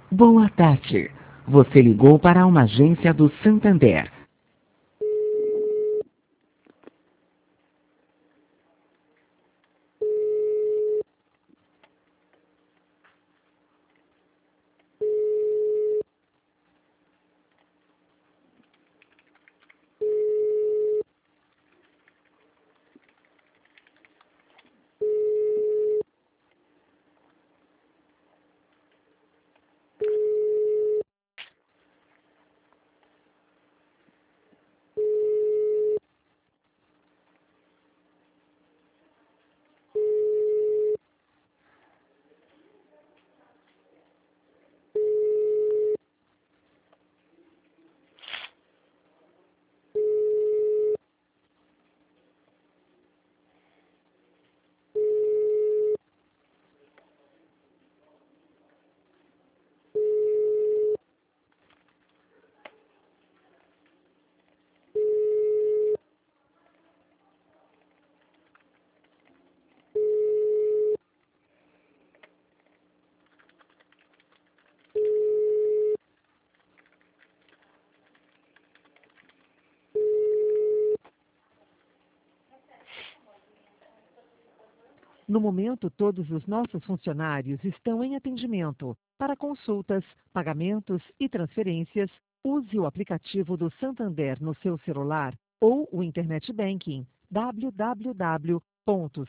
Boa tarde. Você ligou para uma agência do Santander. No momento, todos os nossos funcionários estão em atendimento. Para consultas, pagamentos e transferências, use o aplicativo do Santander no seu celular ou o Internet Banking www.santander.com.br.